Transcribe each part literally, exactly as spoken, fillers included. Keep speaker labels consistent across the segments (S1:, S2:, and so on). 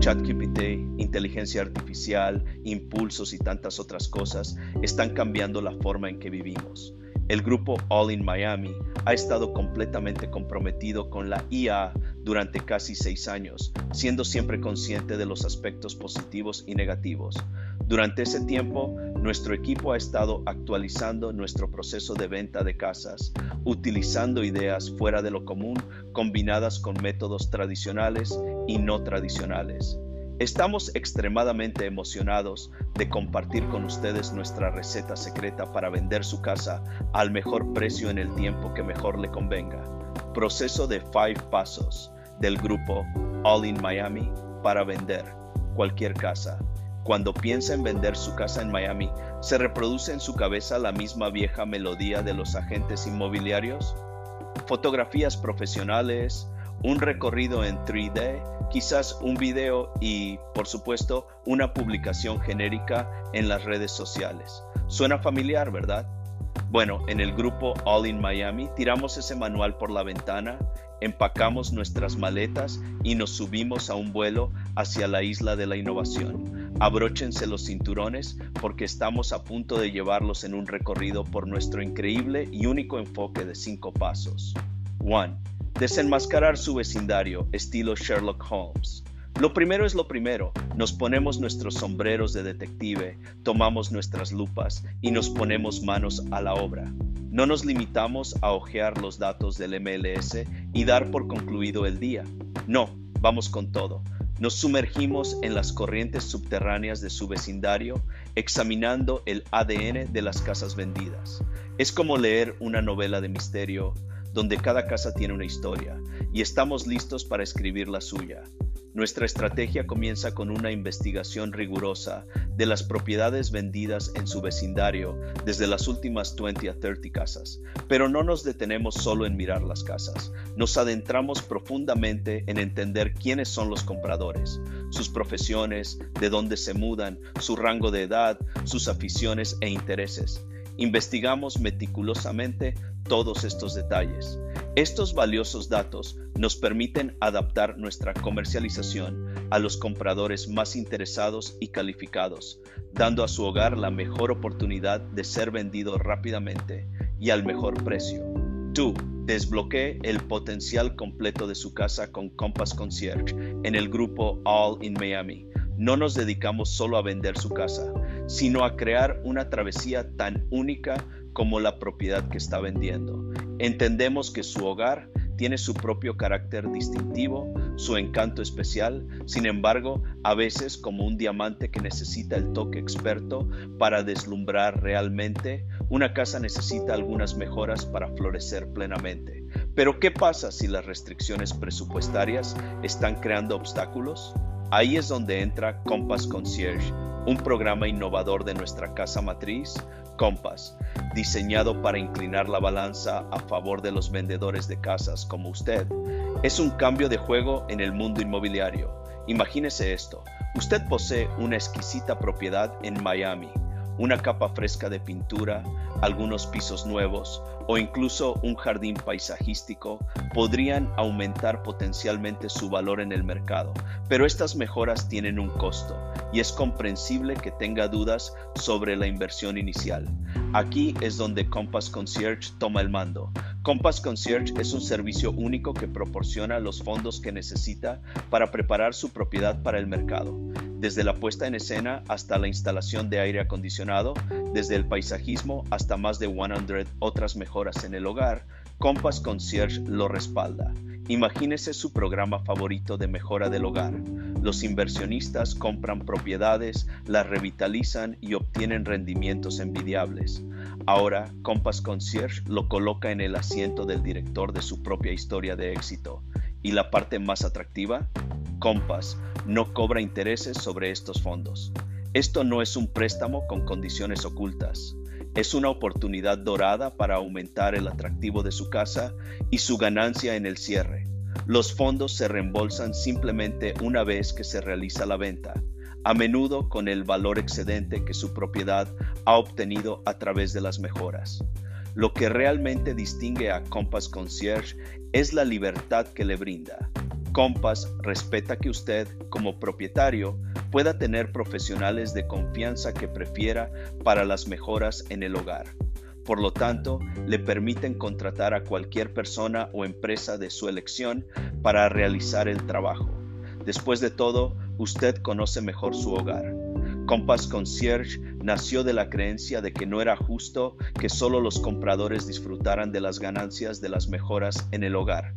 S1: ChatGPT, inteligencia artificial, impulsos y tantas otras cosas están cambiando la forma en que vivimos. El grupo All in Miami ha estado completamente comprometido con la I A durante casi seis años, siendo siempre consciente de los aspectos positivos y negativos. Durante ese tiempo, nuestro equipo ha estado actualizando nuestro proceso de venta de casas, utilizando ideas fuera de lo común combinadas con métodos tradicionales y no tradicionales. Estamos extremadamente emocionados de compartir con ustedes nuestra receta secreta para vender su casa al mejor precio en el tiempo que mejor le convenga. Proceso de Five Pasos del grupo All in Miami para vender cualquier casa. Cuando piensa en vender su casa en Miami, ¿se reproduce en su cabeza la misma vieja melodía de los agentes inmobiliarios? Fotografías profesionales, un recorrido en tres D, quizás un video y, por supuesto, una publicación genérica en las redes sociales. Suena familiar, ¿verdad? Bueno, en el grupo All in Miami tiramos ese manual por la ventana, empacamos nuestras maletas y nos subimos a un vuelo hacia la isla de la innovación. Abróchense los cinturones porque estamos a punto de llevarlos en un recorrido por nuestro increíble y único enfoque de cinco pasos. uno. Desenmascarar su vecindario, estilo Sherlock Holmes. Lo primero es lo primero. Nos ponemos nuestros sombreros de detective, tomamos nuestras lupas y nos ponemos manos a la obra. No nos limitamos a hojear los datos del M L S y dar por concluido el día. No, vamos con todo. Nos sumergimos en las corrientes subterráneas de su vecindario, examinando el A D N de las casas vendidas. Es como leer una novela de misterio, donde cada casa tiene una historia, y estamos listos para escribir la suya. Nuestra estrategia comienza con una investigación rigurosa de las propiedades vendidas en su vecindario desde las últimas veinte a treinta casas. Pero no nos detenemos solo en mirar las casas. Nos adentramos profundamente en entender quiénes son los compradores, sus profesiones, de dónde se mudan, su rango de edad, sus aficiones e intereses. Investigamos meticulosamente todos estos detalles. Estos valiosos datos nos permiten adaptar nuestra comercialización a los compradores más interesados y calificados, dando a su hogar la mejor oportunidad de ser vendido rápidamente y al mejor precio. dos. Desbloquee el potencial completo de su casa con Compass Concierge en el grupo All in Miami. No nos dedicamos solo a vender su casa, sino a crear una travesía tan única como la propiedad que está vendiendo. Entendemos que su hogar tiene su propio carácter distintivo, su encanto especial. Sin embargo, a veces, como un diamante que necesita el toque experto para deslumbrar realmente, una casa necesita algunas mejoras para florecer plenamente. Pero ¿qué pasa si las restricciones presupuestarias están creando obstáculos? Ahí es donde entra Compass Concierge, un programa innovador de nuestra casa matriz, Compass, diseñado para inclinar la balanza a favor de los vendedores de casas como usted. Es un cambio de juego en el mundo inmobiliario. Imagínese esto: usted posee una exquisita propiedad en Miami, una capa fresca de pintura, algunos pisos nuevos o incluso un jardín paisajístico podrían aumentar potencialmente su valor en el mercado. Pero estas mejoras tienen un costo y es comprensible que tenga dudas sobre la inversión inicial. Aquí es donde Compass Concierge toma el mando. Compass Concierge es un servicio único que proporciona los fondos que necesita para preparar su propiedad para el mercado. Desde la puesta en escena hasta la instalación de aire acondicionado, desde el paisajismo hasta más de cien otras mejoras en el hogar, Compass Concierge lo respalda. Imagínese su programa favorito de mejora del hogar. Los inversionistas compran propiedades, las revitalizan y obtienen rendimientos envidiables. Ahora, Compass Concierge lo coloca en el asiento del director de su propia historia de éxito. ¿Y la parte más atractiva? Compass no cobra intereses sobre estos fondos. Esto no es un préstamo con condiciones ocultas. Es una oportunidad dorada para aumentar el atractivo de su casa y su ganancia en el cierre. Los fondos se reembolsan simplemente una vez que se realiza la venta, a menudo con el valor excedente que su propiedad ha obtenido a través de las mejoras. Lo que realmente distingue a Compass Concierge es la libertad que le brinda. Compass respeta que usted, como propietario, pueda tener profesionales de confianza que prefiera para las mejoras en el hogar. Por lo tanto, le permiten contratar a cualquier persona o empresa de su elección para realizar el trabajo. Después de todo, usted conoce mejor su hogar. Compass Concierge nació de la creencia de que no era justo que solo los compradores disfrutaran de las ganancias de las mejoras en el hogar.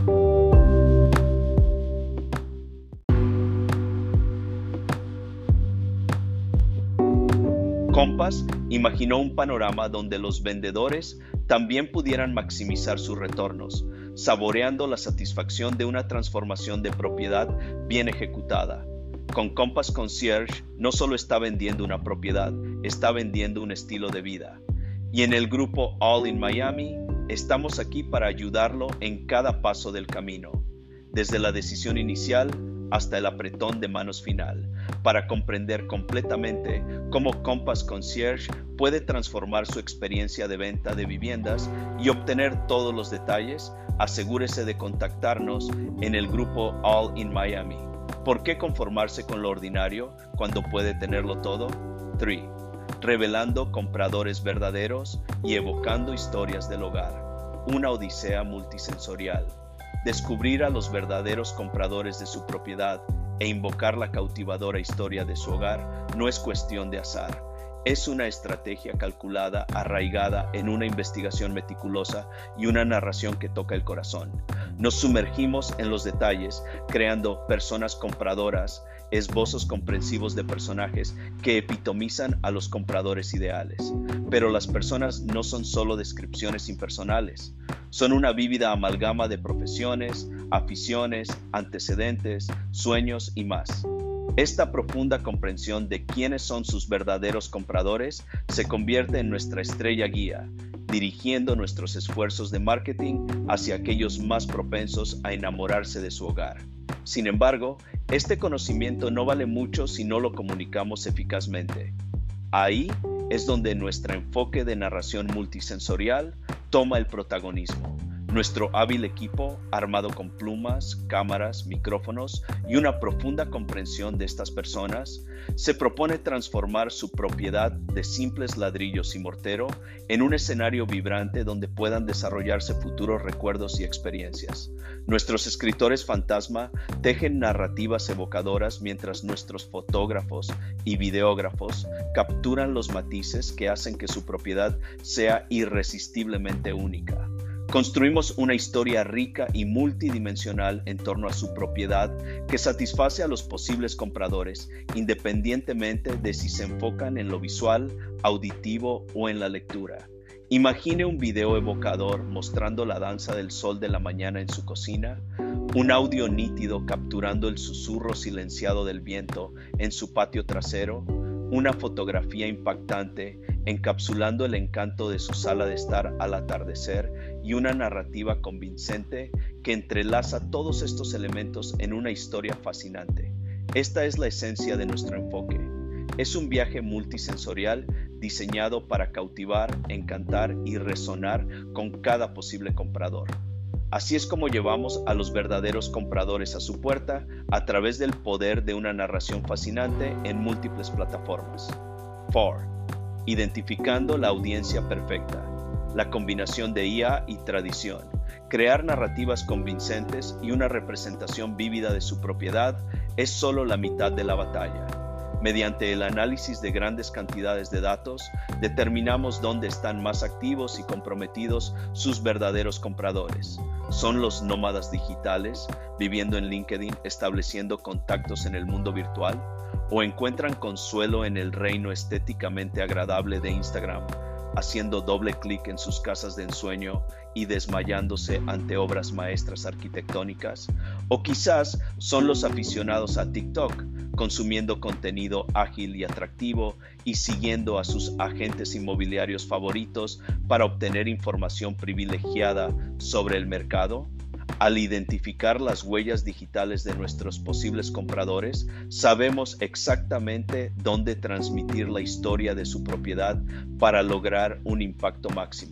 S1: Compass imaginó un panorama donde los vendedores también pudieran maximizar sus retornos, saboreando la satisfacción de una transformación de propiedad bien ejecutada. Con Compass Concierge no solo está vendiendo una propiedad, está vendiendo un estilo de vida. Y en el grupo All in Miami, estamos aquí para ayudarlo en cada paso del camino, desde la decisión inicial hasta el apretón de manos final, para comprender completamente cómo Compass Concierge puede transformar su experiencia de venta de viviendas y obtener todos los detalles. Asegúrese de contactarnos en el grupo All in Miami. ¿Por qué conformarse con lo ordinario cuando puede tenerlo todo? tres. Revelando compradores verdaderos y evocando historias del hogar. Una odisea multisensorial. Descubrir a los verdaderos compradores de su propiedad e invocar la cautivadora historia de su hogar no es cuestión de azar. Es una estrategia calculada, arraigada en una investigación meticulosa y una narración que toca el corazón. Nos sumergimos en los detalles, creando personas compradoras, esbozos comprensivos de personajes que epitomizan a los compradores ideales. Pero las personas no son solo descripciones impersonales, son una vívida amalgama de profesiones, aficiones, antecedentes, sueños y más. Esta profunda comprensión de quiénes son sus verdaderos compradores se convierte en nuestra estrella guía, dirigiendo nuestros esfuerzos de marketing hacia aquellos más propensos a enamorarse de su hogar. Sin embargo, este conocimiento no vale mucho si no lo comunicamos eficazmente. Ahí es donde nuestro enfoque de narración multisensorial toma el protagonismo. Nuestro hábil equipo, armado con plumas, cámaras, micrófonos y una profunda comprensión de estas personas, se propone transformar su propiedad de simples ladrillos y mortero en un escenario vibrante donde puedan desarrollarse futuros recuerdos y experiencias. Nuestros escritores fantasma tejen narrativas evocadoras mientras nuestros fotógrafos y videógrafos capturan los matices que hacen que su propiedad sea irresistiblemente única. Construimos una historia rica y multidimensional en torno a su propiedad que satisface a los posibles compradores, independientemente de si se enfocan en lo visual, auditivo o en la lectura. Imagine un video evocador mostrando la danza del sol de la mañana en su cocina, un audio nítido capturando el susurro silenciado del viento en su patio trasero, una fotografía impactante encapsulando el encanto de su sala de estar al atardecer y una narrativa convincente que entrelaza todos estos elementos en una historia fascinante. Esta es la esencia de nuestro enfoque. Es un viaje multisensorial diseñado para cautivar, encantar y resonar con cada posible comprador. Así es como llevamos a los verdaderos compradores a su puerta a través del poder de una narración fascinante en múltiples plataformas. cuatro. Identificando la audiencia perfecta. La combinación de I A y tradición. Crear narrativas convincentes y una representación vívida de su propiedad es solo la mitad de la batalla. Mediante el análisis de grandes cantidades de datos, determinamos dónde están más activos y comprometidos sus verdaderos compradores. ¿Son los nómadas digitales, viviendo en LinkedIn, estableciendo contactos en el mundo virtual? ¿O encuentran consuelo en el reino estéticamente agradable de Instagram, haciendo doble clic en sus casas de ensueño y desmayándose ante obras maestras arquitectónicas? O quizás son los aficionados a TikTok, consumiendo contenido ágil y atractivo y siguiendo a sus agentes inmobiliarios favoritos para obtener información privilegiada sobre el mercado. Al identificar las huellas digitales de nuestros posibles compradores, sabemos exactamente dónde transmitir la historia de su propiedad para lograr un impacto máximo.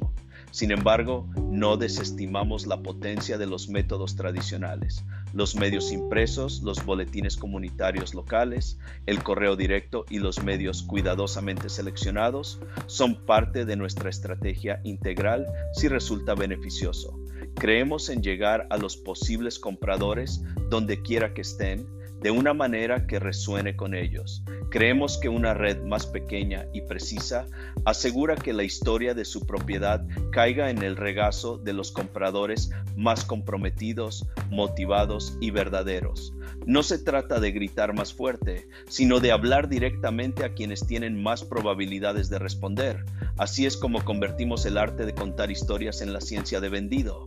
S1: Sin embargo, no desestimamos la potencia de los métodos tradicionales. Los medios impresos, los boletines comunitarios locales, el correo directo y los medios cuidadosamente seleccionados son parte de nuestra estrategia integral si resulta beneficioso. Creemos en llegar a los posibles compradores donde quiera que estén, de una manera que resuene con ellos. Creemos que una red más pequeña y precisa asegura que la historia de su propiedad caiga en el regazo de los compradores más comprometidos, motivados y verdaderos. No se trata de gritar más fuerte, sino de hablar directamente a quienes tienen más probabilidades de responder. Así es como convertimos el arte de contar historias en la ciencia de vendido.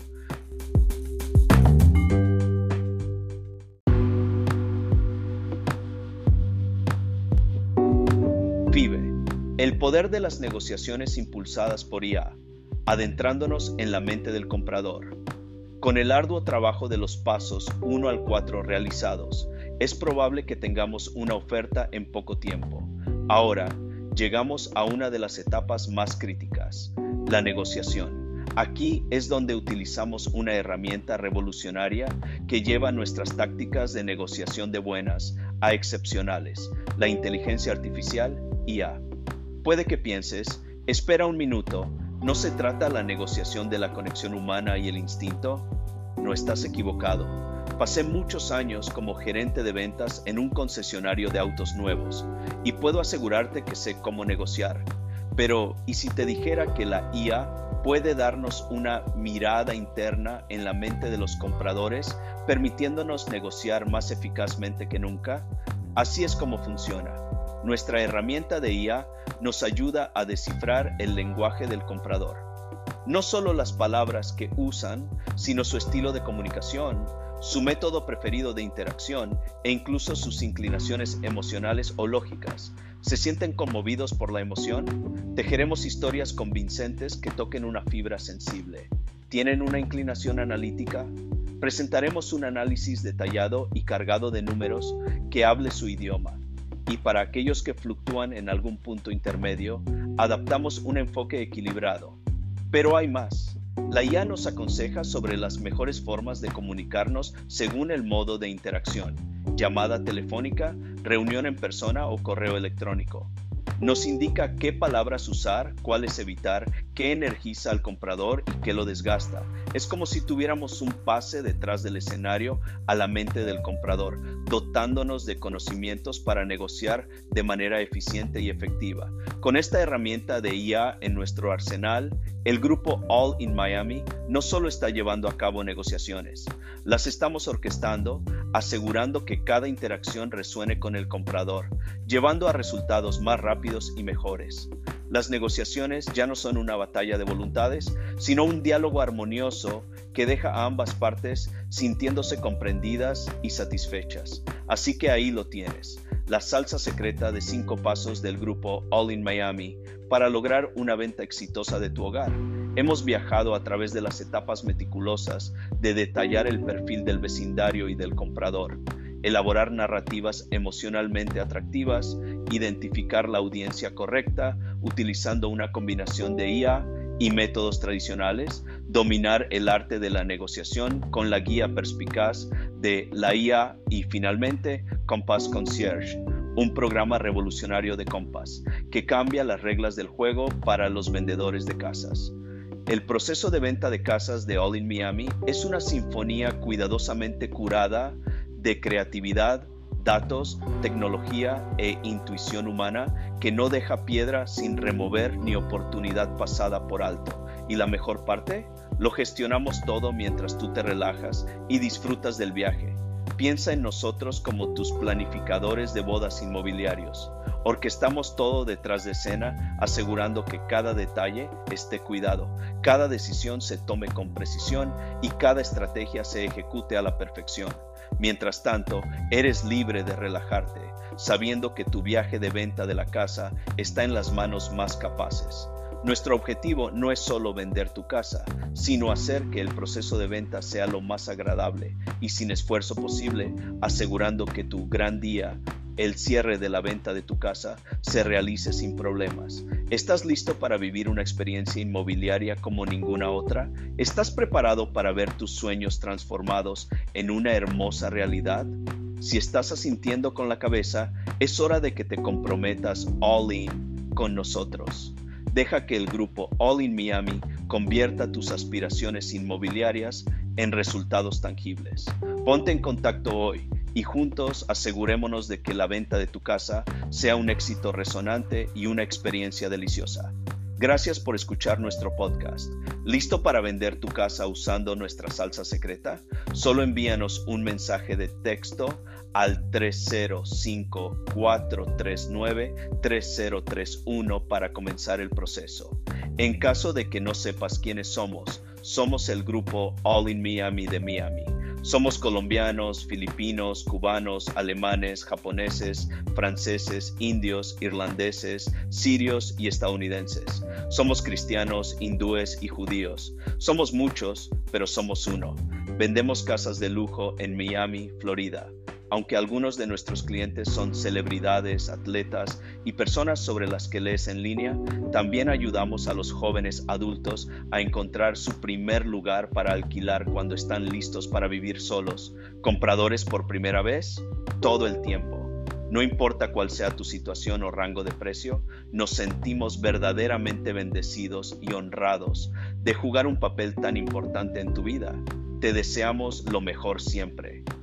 S1: FIBE, el poder de las negociaciones impulsadas por I A, adentrándonos en la mente del comprador. Con el arduo trabajo de los pasos uno al cuatro realizados, es probable que tengamos una oferta en poco tiempo. Ahora, llegamos a una de las etapas más críticas, la negociación. Aquí es donde utilizamos una herramienta revolucionaria que lleva nuestras tácticas de negociación de buenas a excepcionales, la inteligencia artificial I A. Puede que pienses, espera un minuto, ¿no se trata la negociación de la conexión humana y el instinto? No estás equivocado. Pasé muchos años como gerente de ventas en un concesionario de autos nuevos y puedo asegurarte que sé cómo negociar. Pero, ¿y si te dijera que la I A puede darnos una mirada interna en la mente de los compradores, permitiéndonos negociar más eficazmente que nunca? Así es como funciona. Nuestra herramienta de I A nos ayuda a descifrar el lenguaje del comprador. No solo las palabras que usan, sino su estilo de comunicación, su método preferido de interacción e incluso sus inclinaciones emocionales o lógicas. ¿Se sienten conmovidos por la emoción? Tejeremos historias convincentes que toquen una fibra sensible. ¿Tienen una inclinación analítica? Presentaremos un análisis detallado y cargado de números que hable su idioma. Y para aquellos que fluctúan en algún punto intermedio, adaptamos un enfoque equilibrado. Pero hay más. La I A nos aconseja sobre las mejores formas de comunicarnos según el modo de interacción, llamada telefónica, reunión en persona o correo electrónico. Nos indica qué palabras usar, cuáles evitar, qué energiza al comprador y qué lo desgasta. Es como si tuviéramos un pase detrás del escenario a la mente del comprador, dotándonos de conocimientos para negociar de manera eficiente y efectiva. Con esta herramienta de I A en nuestro arsenal, el grupo All in Miami no solo está llevando a cabo negociaciones, las estamos orquestando, asegurando que cada interacción resuene con el comprador, llevando a resultados más rápidos y mejores. Las negociaciones ya no son una batalla de voluntades, sino un diálogo armonioso que deja a ambas partes sintiéndose comprendidas y satisfechas. Así que ahí lo tienes, la salsa secreta de cinco pasos del grupo All in Miami para lograr una venta exitosa de tu hogar. Hemos viajado a través de las etapas meticulosas de detallar el perfil del vecindario y del comprador, elaborar narrativas emocionalmente atractivas, identificar la audiencia correcta utilizando una combinación de I A y métodos tradicionales, dominar el arte de la negociación con la guía perspicaz de la I A y finalmente Compass Concierge, un programa revolucionario de Compass que cambia las reglas del juego para los vendedores de casas. El proceso de venta de casas de All in Miami es una sinfonía cuidadosamente curada de creatividad, datos, tecnología e intuición humana que no deja piedra sin remover ni oportunidad pasada por alto. ¿Y la mejor parte? Lo gestionamos todo mientras tú te relajas y disfrutas del viaje. Piensa en nosotros como tus planificadores de bodas inmobiliarios. Orquestamos todo detrás de escena, asegurando que cada detalle esté cuidado, cada decisión se tome con precisión y cada estrategia se ejecute a la perfección. Mientras tanto, eres libre de relajarte, sabiendo que tu viaje de venta de la casa está en las manos más capaces. Nuestro objetivo no es solo vender tu casa, sino hacer que el proceso de venta sea lo más agradable y sin esfuerzo posible, asegurando que tu gran día el cierre de la venta de tu casa se realice sin problemas. ¿Estás listo para vivir una experiencia inmobiliaria como ninguna otra? ¿Estás preparado para ver tus sueños transformados en una hermosa realidad? Si estás asintiendo con la cabeza, es hora de que te comprometas all in con nosotros. Deja que el grupo All in Miami convierta tus aspiraciones inmobiliarias en resultados tangibles. Ponte en contacto hoy y juntos asegurémonos de que la venta de tu casa sea un éxito resonante y una experiencia deliciosa. Gracias por escuchar nuestro podcast. ¿Listo para vender tu casa usando nuestra salsa secreta? Solo envíanos un mensaje de texto al tres cero cinco, cuatro tres nueve, tres cero tres uno para comenzar el proceso. En caso de que no sepas quiénes somos, somos el grupo All in Miami de Miami. Somos colombianos, filipinos, cubanos, alemanes, japoneses, franceses, indios, irlandeses, sirios y estadounidenses. Somos cristianos, hindúes y judíos. Somos muchos, pero somos uno. Vendemos casas de lujo en Miami, Florida. Aunque algunos de nuestros clientes son celebridades, atletas y personas sobre las que lees en línea, también ayudamos a los jóvenes adultos a encontrar su primer lugar para alquilar cuando están listos para vivir solos. Compradores por primera vez, todo el tiempo. No importa cuál sea tu situación o rango de precio, nos sentimos verdaderamente bendecidos y honrados de jugar un papel tan importante en tu vida. Te deseamos lo mejor siempre.